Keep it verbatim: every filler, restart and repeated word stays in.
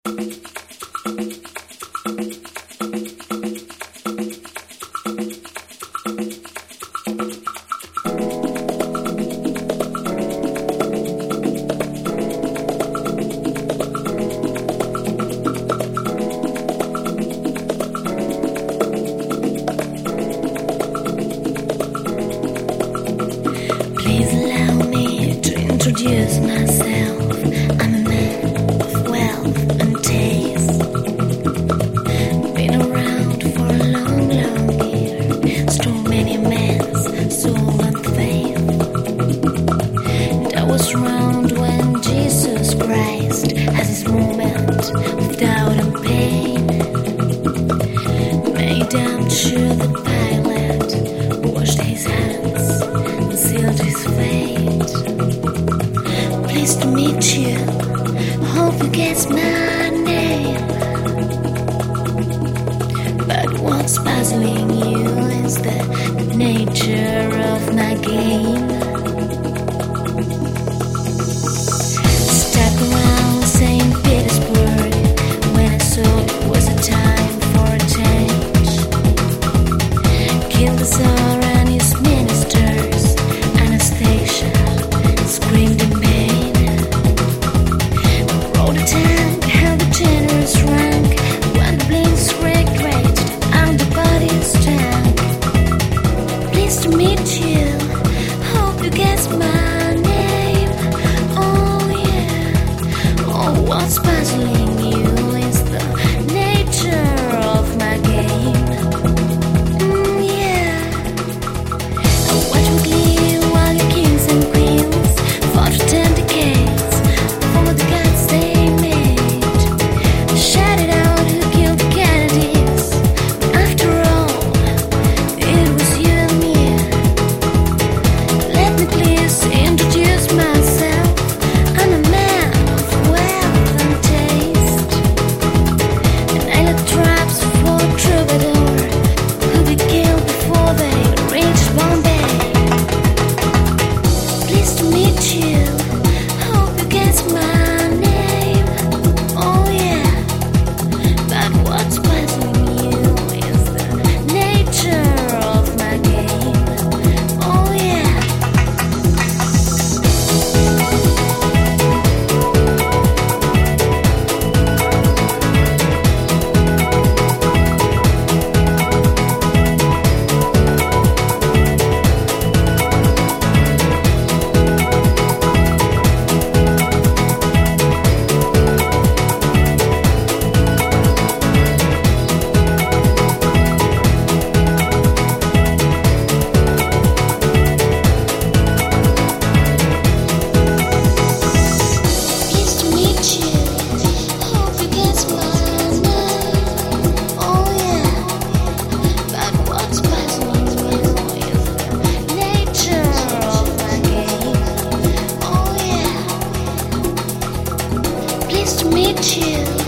Introduce myself. I'm a man of wealth and taste. Been around for a long, long year. Stole many men's soul and faith. And I was around when Jesus Christ has his moment of doubt and pain. Made up sure the pilot washed his hands and sealed his fate. Pleased to meet you. Hope you guess my name. But what's puzzling you is the nature of my game. Stuck around Saint Petersburg when I saw it was a time for a change. Killed the Tsar and his ministers. Anastasia screamed in pain. Rode a tank, held a generous rank. When the blinks regretted and the bodies stank. Pleased to meet you. Hope you guess my name. Oh yeah. Oh, what's puzzling you is the nature of my game. Mm, yeah. I watch with glee while your kings and queens fought for ten decades for the gods they made. Shout it out who killed the Kennedys. After all, it was you and me. Let me please introduce myself. I'm a man of wealth and taste. And I led traps for a troubadour who be killed before they reached Bombay. Pleased to meet you. Hope you guess my name. Oh yeah. But what's puzzling you is the nature of my game. Oh yeah. Pleased to meet you. Hope you guess my name. Oh yeah. But what's puzzling you is the nature of my game. Oh yeah. Pleased to meet you.